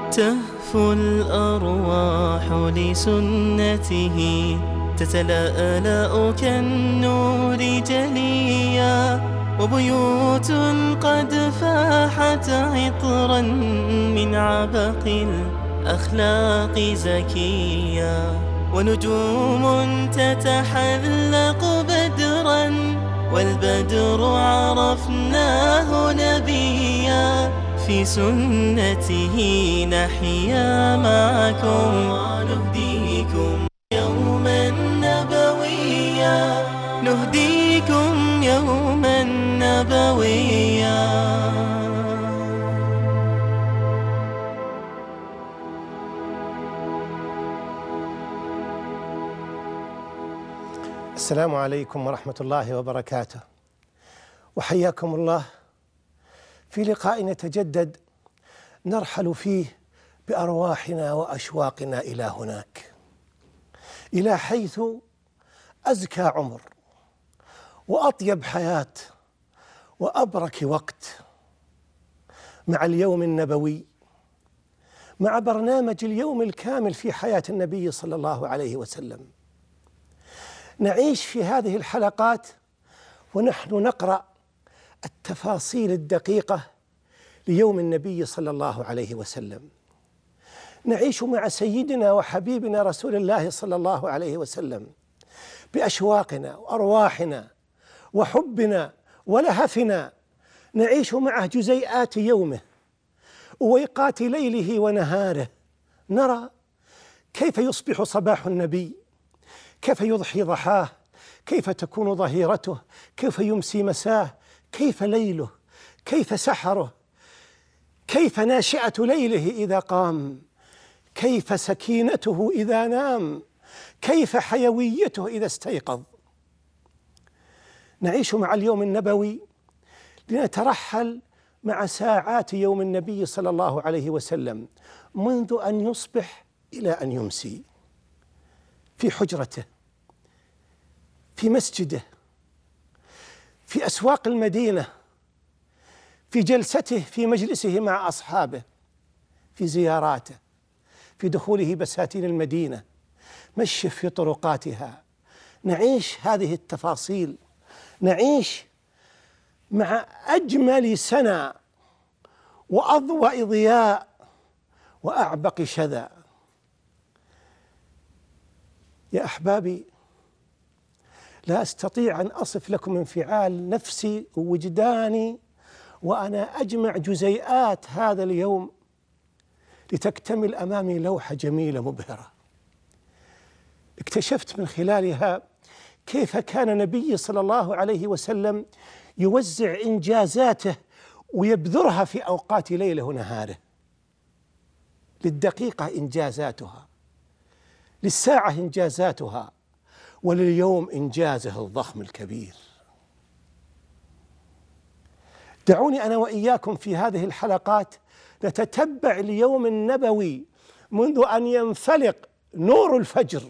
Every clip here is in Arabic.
تهفو الأرواح لسنته، تتلألأ كالنور جليا، وبيوت قد فاحت عطرا من عبق الأخلاق زكيا، ونجوم تتحلق بدرا، والبدر عرفناه نبيا، في سنته نحيا معكم، نهديكم يوما نبويا، نهديكم يوما نبويا. السلام عليكم ورحمة الله وبركاته، وحياكم الله في لقاء يتجدد نرحل فيه بأرواحنا وأشواقنا إلى هناك، إلى حيث أزكى عمر وأطيب حياة وأبرك وقت، مع اليوم النبوي، مع برنامج اليوم الكامل في حياة النبي صلى الله عليه وسلم. نعيش في هذه الحلقات ونحن نقرأ التفاصيل الدقيقة ليوم النبي صلى الله عليه وسلم. نعيش مع سيدنا وحبيبنا رسول الله صلى الله عليه وسلم بأشواقنا وأرواحنا وحبنا ولهفنا، نعيش معه جزيئات يومه وويقات ليله ونهاره، نرى كيف يصبح صباح النبي، كيف يضحي ضحاه، كيف تكون ظهيرته، كيف يمسي مساه، كيف ليله، كيف سحره، كيف ناشئة ليله إذا قام، كيف سكينته إذا نام، كيف حيويته إذا استيقظ. نعيش مع اليوم النبوي لنترحل مع ساعات يوم النبي صلى الله عليه وسلم، منذ أن يصبح إلى أن يمسي، في حجرته، في مسجده، في أسواق المدينة، في جلسته في مجلسه مع أصحابه، في زياراته، في دخوله بساتين المدينة، مشيه في طرقاتها. نعيش هذه التفاصيل، نعيش مع أجمل سنة وأضوأ ضياء وأعبق شذا. يا أحبابي، لا أستطيع أن أصف لكم انفعال نفسي ووجداني وأنا أجمع جزيئات هذا اليوم لتكتمل أمامي لوحة جميلة مبهرة. اكتشفت من خلالها كيف كان النبي صلى الله عليه وسلم يوزع إنجازاته ويبذرها في أوقات ليله ونهاره، للدقيقة إنجازاتها، للساعة إنجازاتها، ولليوم إنجازه الضخم الكبير. دعوني أنا وإياكم في هذه الحلقات نتتبع اليوم النبوي منذ أن ينفلق نور الفجر،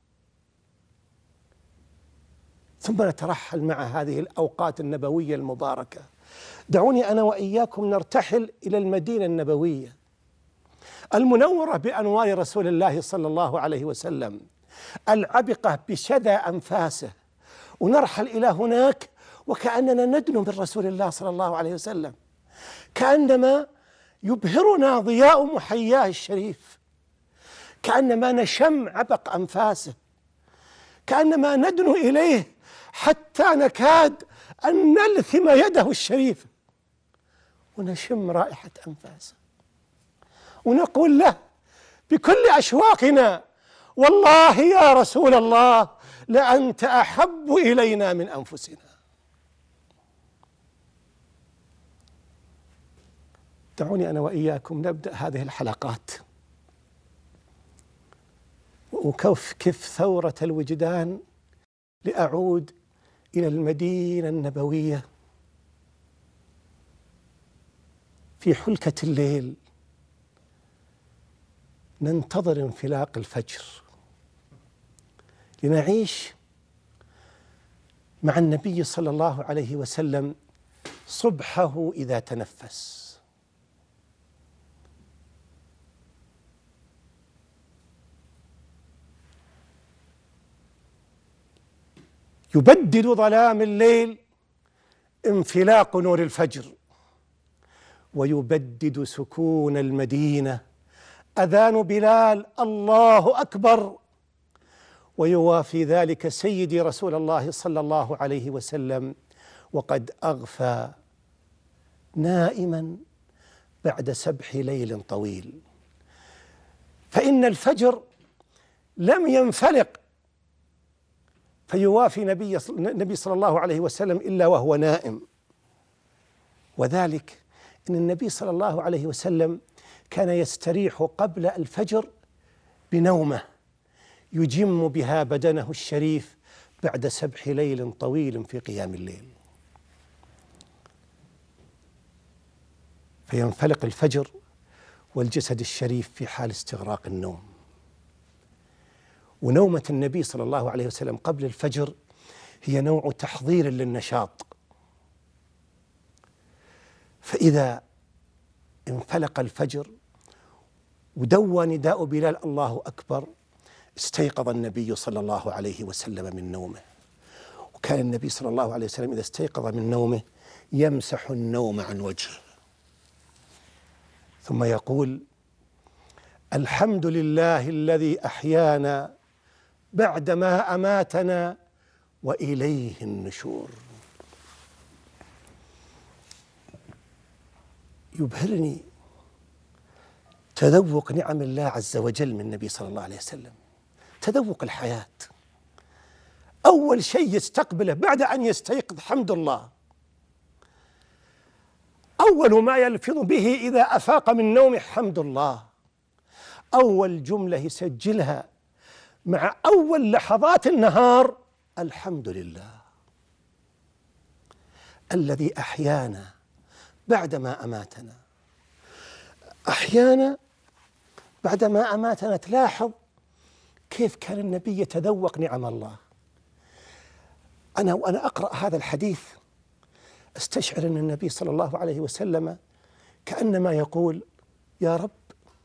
ثم نترحل مع هذه الأوقات النبوية المباركة. دعوني أنا وإياكم نرتحل إلى المدينة النبوية المنورة بأنوار رسول الله صلى الله عليه وسلم، العبقة بشذا أنفاسه، ونرحل إلى هناك وكأننا ندنو من رسول الله صلى الله عليه وسلم، كأنما يبهرنا ضياء محياه الشريف، كأنما نشم عبق أنفاسه، كأنما ندنو إليه حتى نكاد أن نلثم يده الشريفة ونشم رائحة أنفاسه، ونقول له بكل أشواقنا: والله يا رسول الله لأنت أحب إلينا من أنفسنا. دعوني أنا وإياكم نبدأ هذه الحلقات وأكفكف ثورة الوجدان لأعود إلى المدينة النبوية في حلكة الليل، ننتظر انفلاق الفجر لنعيش مع النبي صلى الله عليه وسلم صبحه إذا تنفس. يبدد ظلام الليل انفلاق نور الفجر، ويبدد سكون المدينة أذان بلال الله أكبر، ويوافي ذلك سيدي رسول الله صلى الله عليه وسلم وقد أغفى نائما بعد سبح ليل طويل. فإن الفجر لم ينفلق فيوافي النبي صلى الله عليه وسلم إلا وهو نائم، وذلك أن النبي صلى الله عليه وسلم كان يستريح قبل الفجر بنومه يجم بها بدنه الشريف بعد سبح ليل طويل في قيام الليل. فينفلق الفجر والجسد الشريف في حال استغراق النوم. ونومة النبي صلى الله عليه وسلم قبل الفجر هي نوع تحضير للنشاط، فإذا انفلق الفجر ودوى نداء بلال الله أكبر استيقظ النبي صلى الله عليه وسلم من نومه. وكان النبي صلى الله عليه وسلم إذا استيقظ من نومه يمسح النوم عن وجهه ثم يقول: الحمد لله الذي أحيانا بعدما أماتنا وإليه النشور. يبهرني تذوق نعم الله عز وجل من النبي صلى الله عليه وسلم، تذوق الحياة. أول شيء يستقبله بعد أن يستيقظ حمد الله، أول ما يلفظ به إذا أفاق من نومه حمد الله، أول جملة يسجلها مع أول لحظات النهار الحمد لله الذي أحيانا بعدما أماتنا. أحيانا بعدما أماتنا. تلاحظ كيف كان النبي يتذوق نعم الله. وأنا أقرأ هذا الحديث استشعر أن النبي صلى الله عليه وسلم كأنما يقول: يا رب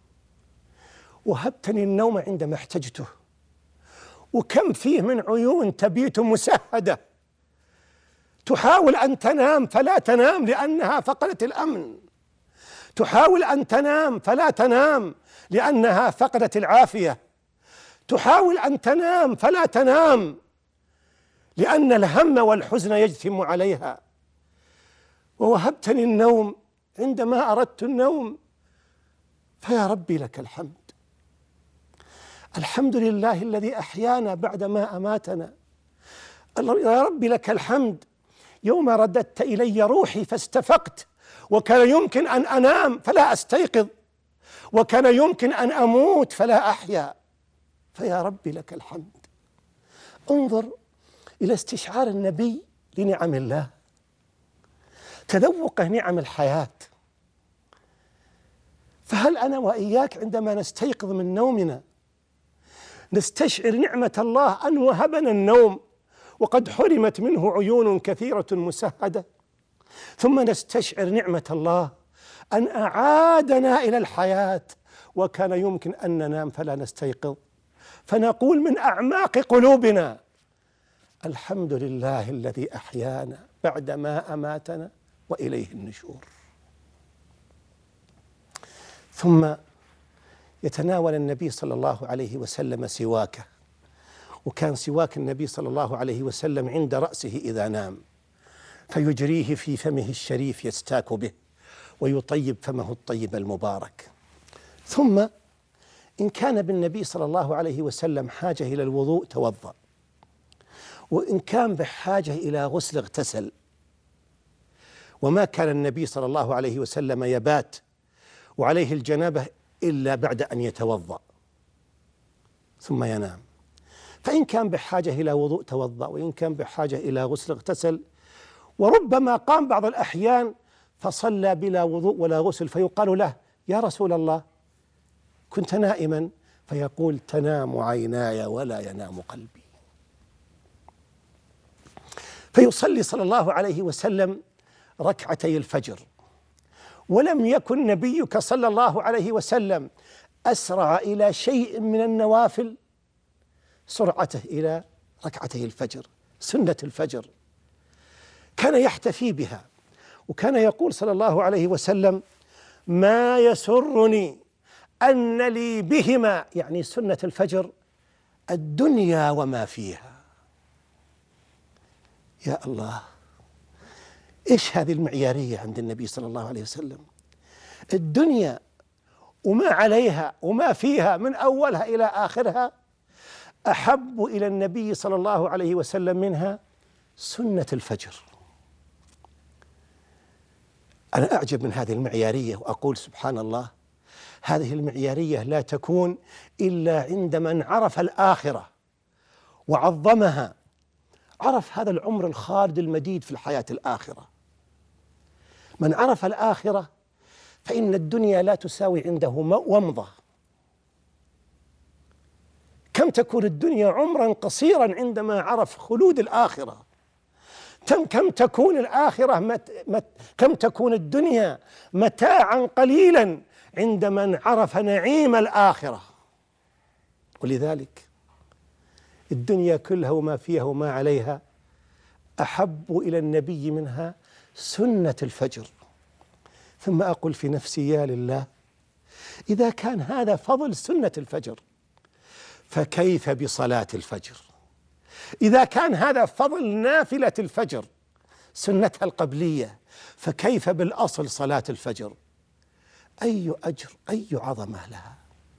وهبتني النوم عندما احتجته، وكم فيه من عيون تبيت مسهدة تحاول أن تنام فلا تنام لأنها فقدت الأمن، تحاول أن تنام فلا تنام لأنها فقدت العافية، تحاول أن تنام فلا تنام لأن الهم والحزن يجثم عليها. ووهبتني النوم عندما أردت النوم، فيا ربي لك الحمد. الحمد لله الذي أحيانا بعدما أماتنا. يا ربي لك الحمد يوم رددت إلي روحي فاستفقت، وكان يمكن أن أنام فلا أستيقظ، وكان يمكن أن أموت فلا أحيا، فيا ربي لك الحمد. انظر إلى استشعار النبي لنعم الله، تذوقه نعم الحياة. فهل أنا وإياك عندما نستيقظ من نومنا نستشعر نعمة الله أن وهبنا النوم وقد حرمت منه عيون كثيرة مسهدة، ثم نستشعر نعمة الله أن أعادنا إلى الحياة وكان يمكن أن ننام فلا نستيقظ، فنقول من أعماق قلوبنا: الحمد لله الذي أحيانا بعدما أماتنا وإليه النشور. ثم يتناول النبي صلى الله عليه وسلم سواكه، وكان سواك النبي صلى الله عليه وسلم عند رأسه إذا نام، فيجريه في فمه الشريف يستاك به ويطيب فمه الطيب المبارك. ثم إن كان بالنبي صلى الله عليه وسلم حاجة إلى الوضوء توضأ، وإن كان بحاجة إلى غسل اغتسل. وما كان النبي صلى الله عليه وسلم يبات وعليه الجنابة إلا بعد أن يتوضأ ثم ينام. فإن كان بحاجة إلى وضوء توضأ، وإن كان بحاجة إلى غسل اغتسل، وربما قام بعض الأحيان فصلى بلا وضوء ولا غسل، فيقال له: يا رسول الله كنت نائما؟ فيقول: تنام عيناي ولا ينام قلبي. فيصلي صلى الله عليه وسلم ركعتي الفجر، ولم يكن نبيك صلى الله عليه وسلم أسرع إلى شيء من النوافل سرعته إلى ركعتي الفجر، سنة الفجر، كان يحتفي بها، وكان يقول صلى الله عليه وسلم: ما يسرني أن لي بهما، يعني سنة الفجر، الدنيا وما فيها. يا الله، إيش هذه المعيارية عند النبي صلى الله عليه وسلم؟ الدنيا وما عليها وما فيها من أولها إلى آخرها أحب إلى النبي صلى الله عليه وسلم منها سنة الفجر. أنا أعجب من هذه المعيارية وأقول سبحان الله، هذه المعيارية لا تكون إلا عند من عرف الآخرة وعظمها، عرف هذا العمر الخالد المديد في الحياة الآخرة. من عرف الآخرة فإن الدنيا لا تساوي عنده ومضة. كم تكون الدنيا عمرا قصيرا عندما عرف خلود الآخرة، كم تكون الآخرة كم تكون الدنيا متاعا قليلا عند من عرف نعيم الآخرة. ولذلك الدنيا كلها وما فيها وما عليها أحب إلى النبي منها سنة الفجر. ثم أقول في نفسي: يا لله، إذا كان هذا فضل سنة الفجر فكيف بصلاة الفجر؟ إذا كان هذا فضل نافلة الفجر سنتها القبلية فكيف بالأصل صلاة الفجر؟ أي أجر، أي عظمة لها.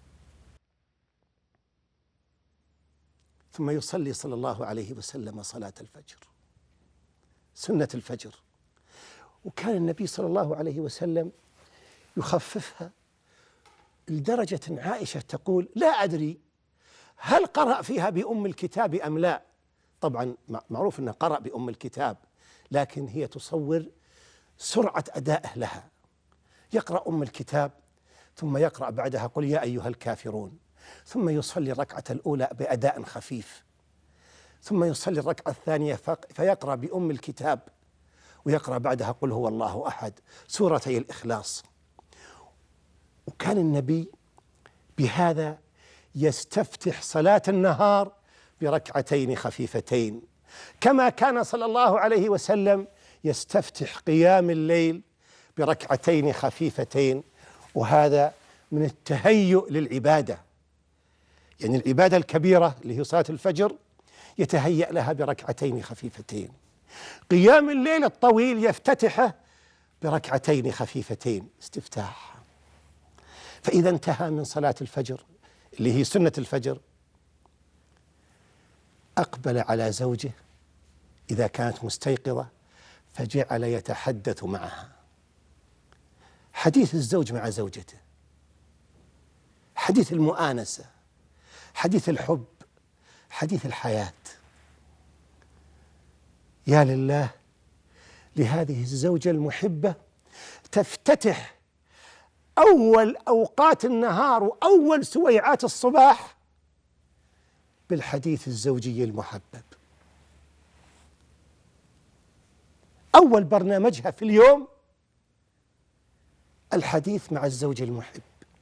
ثم يصلي صلى الله عليه وسلم صلاة الفجر، سنة الفجر، وكان النبي صلى الله عليه وسلم يخففها لدرجة عائشة تقول: لا أدري هل قرأ فيها بأم الكتاب أم لا. طبعا معروف أنه قرأ بأم الكتاب، لكن هي تصور سرعة أدائه لها، يقرأ أم الكتاب ثم يقرأ بعدها: قل يا أيها الكافرون، ثم يصلي الركعة الأولى بأداء خفيف، ثم يصلي الركعة الثانية فيقرأ بأم الكتاب ويقرأ بعدها: قل هو الله أحد، سورتي الإخلاص. وكان النبي بهذا يستفتح صلاة النهار بركعتين خفيفتين، كما كان صلى الله عليه وسلم يستفتح قيام الليل بركعتين خفيفتين. وهذا من التهيؤ للعبادة، يعني العبادة الكبيرة اللي هي صلاة الفجر يتهيأ لها بركعتين خفيفتين. قيام الليل الطويل يفتتحه بركعتين خفيفتين استفتاح. فإذا انتهى من صلاة الفجر اللي هي سنة الفجر أقبل على زوجه إذا كانت مستيقظة فجعل يتحدث معها. حديث الزوج مع زوجته، حديث المؤانسة، حديث الحب، حديث الحياة. يا لله لهذه الزوجة المحبة تفتتح أول أوقات النهار وأول سويعات الصباح بالحديث الزوجي المحبب. أول برنامجها في اليوم الحديث مع الزوج المحب.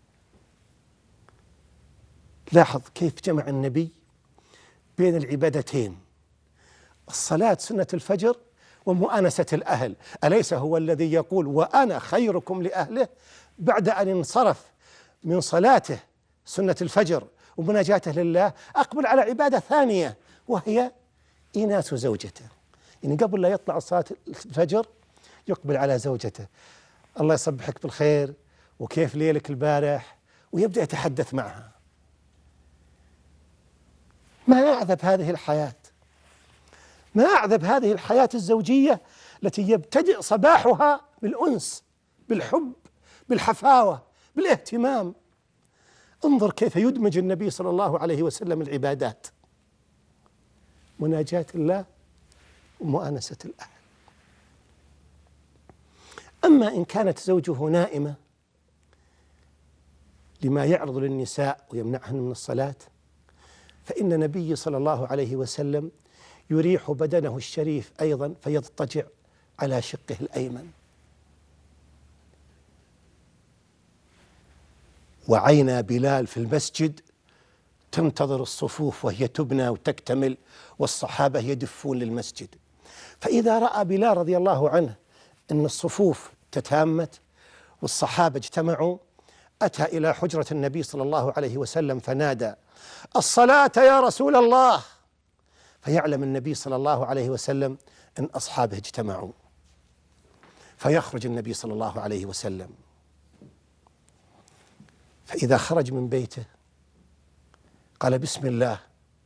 لاحظ كيف جمع النبي بين العبادتين: الصلاة سنة الفجر ومؤانسة الأهل. أليس هو الذي يقول: وأنا خيركم لأهله، بعد أن انصرف من صلاته سنة الفجر ومناجاته لله أقبل على عبادة ثانية وهي إيناس زوجته. يعني قبل لا يطلع صلاة الفجر يقبل على زوجته: الله يصبحك بالخير، وكيف ليلك البارح، ويبدأ يتحدث معها. ما أعذب هذه الحياة، ما أعذب هذه الحياة الزوجية التي يبتدئ صباحها بالأنس، بالحب، بالحفاوة، بالاهتمام. انظر كيف يدمج النبي صلى الله عليه وسلم العبادات: مناجاة الله ومؤانسة الأهل. أما إن كانت زوجه نائمة لما يعرض للنساء ويمنعهن من الصلاة، فإن النبي صلى الله عليه وسلم يريح بدنه الشريف أيضا فيضطجع على شقه الأيمن. وعينا بلال في المسجد تنتظر الصفوف وهي تبنى وتكتمل، والصحابة يدفون للمسجد. فإذا رأى بلال رضي الله عنه أن الصفوف تتامت والصحابة اجتمعوا، أتى إلى حجرة النبي صلى الله عليه وسلم فنادى: الصلاة يا رسول الله. فيعلم النبي صلى الله عليه وسلم أن أصحابه اجتمعوا، فيخرج النبي صلى الله عليه وسلم. فإذا خرج من بيته قال: بسم الله،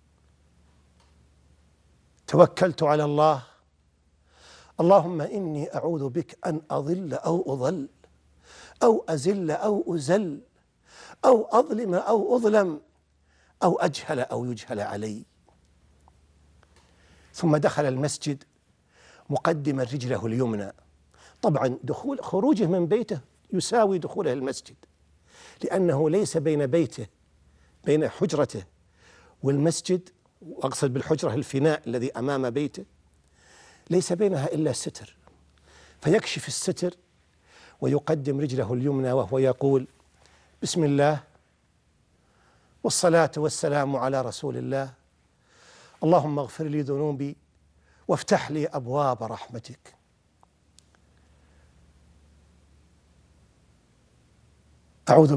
توكلت على الله، اللهم إني أعوذ بك أن أضل أو أضل أو أزل أو أزل أو أظلم أو أظلم أو أجهل أو يجهل علي. ثم دخل المسجد مقدما رجله اليمنى. طبعا خروجه من بيته يساوي دخوله المسجد، لأنه ليس بين بيته، بين حجرته والمسجد، وأقصد بالحجرة الفناء الذي أمام بيته، ليس بينها إلا ستر، فيكشف الستر ويقدم رجله اليمنى وهو يقول: بسم الله والصلاة والسلام على رسول الله، اللهم اغفر لي ذنوبي وافتح لي أبواب رحمتك. أعوذ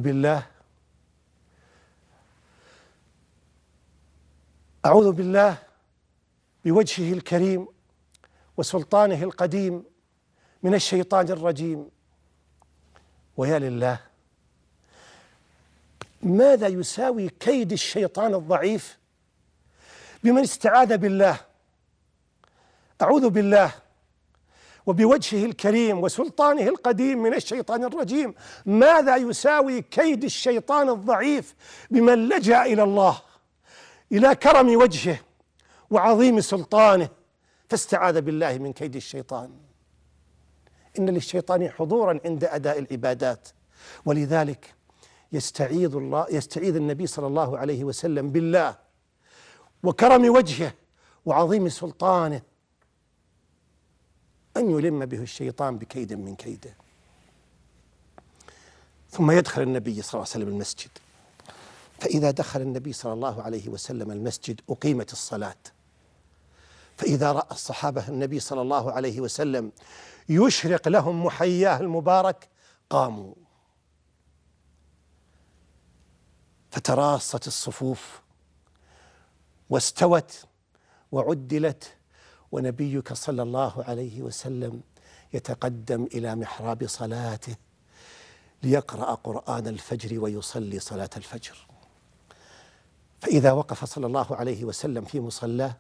بالله بوجهه الكريم وسلطانه القديم من الشيطان الرجيم. ويا لله، ماذا يساوي كيد الشيطان الضعيف بمن استعاذ بالله؟ أعوذ بالله وبوجهه الكريم وسلطانه القديم من الشيطان الرجيم. ماذا يساوي كيد الشيطان الضعيف بمن لجأ إلى الله، إلى كرم وجهه وعظيم سلطانه، فاستعاذ بالله من كيد الشيطان. إن للشيطان حضورا عند أداء العبادات، ولذلك يستعيذ النبي صلى الله عليه وسلم بالله وكرم وجهه وعظيم سلطانه أن يلم به الشيطان بكيد من كيده. ثم يدخل النبي صلى الله عليه وسلم المسجد. فإذا دخل النبي صلى الله عليه وسلم المسجد أقيمت الصلاة. فإذا رأى الصحابة النبي صلى الله عليه وسلم يشرق لهم محياه المبارك قاموا، فتراصت الصفوف واستوت وعدلت، ونبيك صلى الله عليه وسلم يتقدم إلى محراب صلاته ليقرأ قرآن الفجر ويصلي صلاة الفجر. فإذا وقف صلى الله عليه وسلم في مصلاه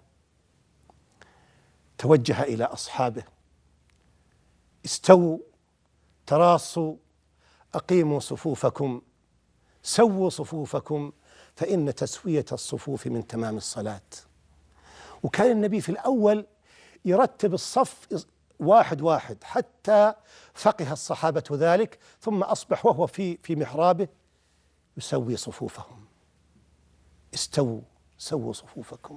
توجه إلى أصحابه: استووا، تراصوا، أقيموا صفوفكم، سووا صفوفكم، فإن تسوية الصفوف من تمام الصلاة. وكان النبي في الأول يرتب الصف واحد واحد حتى فقه الصحابة ذلك، ثم أصبح وهو في محرابه يسوي صفوفهم: استووا، سووا صفوفكم،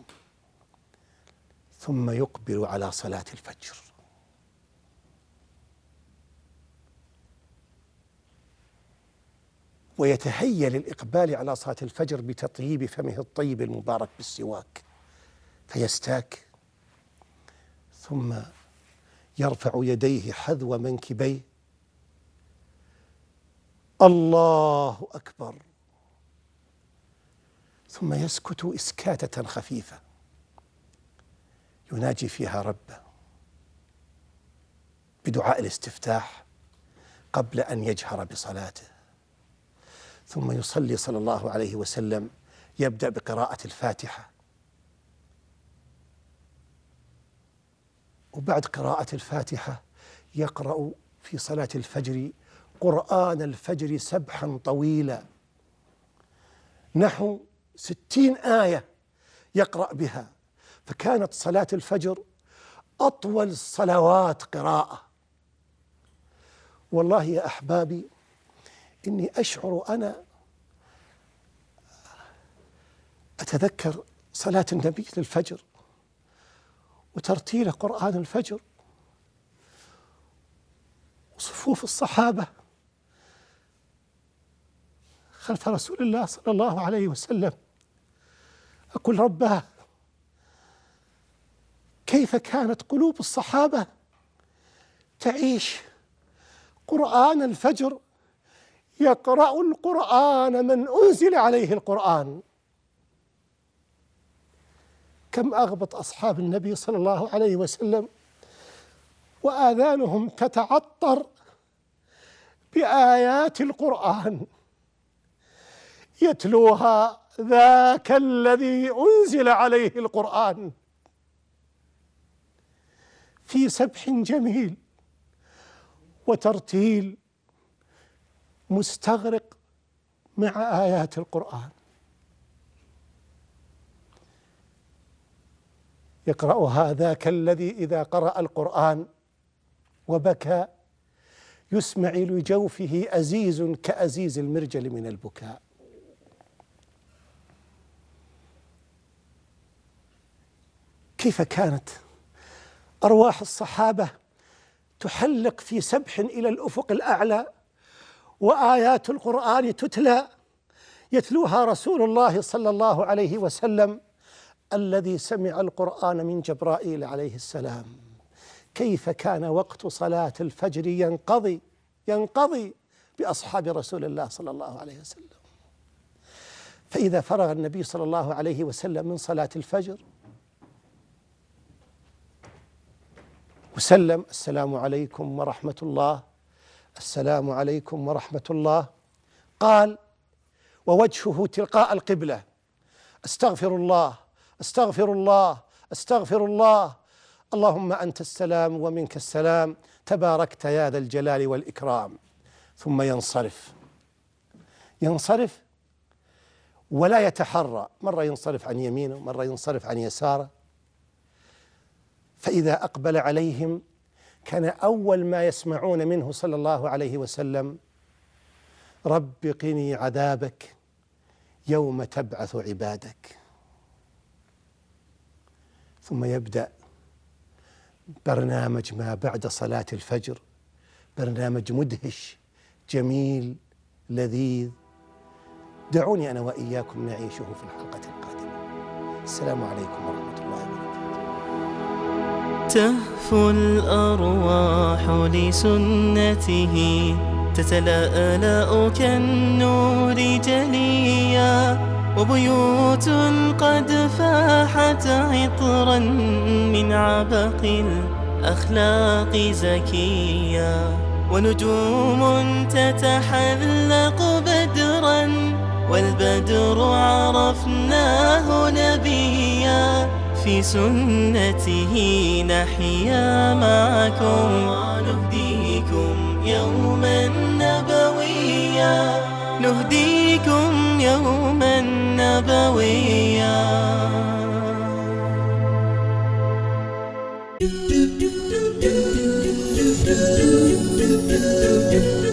ثم يقبل على صلاة الفجر. ويتهيأ للإقبال على صلاة الفجر بتطيب فمه الطيب المبارك بالسواك، فيستاك، ثم يرفع يديه حذو منكبيه: الله أكبر، ثم يسكت إسكاتة خفيفة يناجي فيها ربه بدعاء الاستفتاح قبل أن يجهر بصلاته. ثم يصلي صلى الله عليه وسلم، يبدأ بقراءة الفاتحة، وبعد قراءة الفاتحة يقرأ في صلاة الفجر قرآن الفجر سبحا طويلا نحو 60 آية يقرأ بها، فكانت صلاة الفجر أطول الصلوات قراءة. والله يا أحبابي إني أشعر أنا أتذكر صلاة النبي للفجر وترتيل قرآن الفجر وصفوف الصحابة خلف رسول الله صلى الله عليه وسلم أقول رباه كيف كانت قلوب الصحابة تعيش قرآن الفجر، يقرأ القرآن من أنزل عليه القرآن. كم أغبط أصحاب النبي صلى الله عليه وسلم وآذانهم تتعطر بآيات القرآن يتلوها ذاك الذي أنزل عليه القرآن في سبح جميل وترتيل مستغرق مع آيات القرآن. يقرأها ذاك الذي إذا قرأ القرآن وبكى يسمع لجوفه أزيز كأزيز المرجل من البكاء. كيف كانت أرواح الصحابة تحلق في سبح إلى الأفق الأعلى وآيات القرآن تتلى، يتلوها رسول الله صلى الله عليه وسلم الذي سمع القرآن من جبرائيل عليه السلام. كيف كان وقت صلاة الفجر ينقضي بأصحاب رسول الله صلى الله عليه وسلم. فإذا فرغ النبي صلى الله عليه وسلم من صلاة الفجر وسلم السلام عليكم ورحمة الله، السلام عليكم ورحمة الله، قال ووجهه تلقاء القبلة: استغفر الله استغفر الله استغفر الله، اللهم أنت السلام ومنك السلام، تباركت يا ذا الجلال والإكرام. ثم ينصرف ولا يتحرى، مرة ينصرف عن يمينه مرة ينصرف عن يساره. فإذا أقبل عليهم كان أول ما يسمعون منه صلى الله عليه وسلم: رب قني عذابك يوم تبعث عبادك. ثم يبدأ برنامج ما بعد صلاة الفجر، برنامج مدهش جميل لذيذ. دعوني أنا وإياكم نعيشه في الحلقة القادمة. السلام عليكم ورحمة الله وبركاته. تهفو الأرواح لسنته، تتلألأ كالنور جليا، وبيوت قد فاحت عطرا من عبق الأخلاق زكيا، ونجوم تتحلق بدرا، والبدر عرفناه نبيا، في سنته نحيا معكم، نهديكم يوما نبويا، نهديكم يوما نبويا.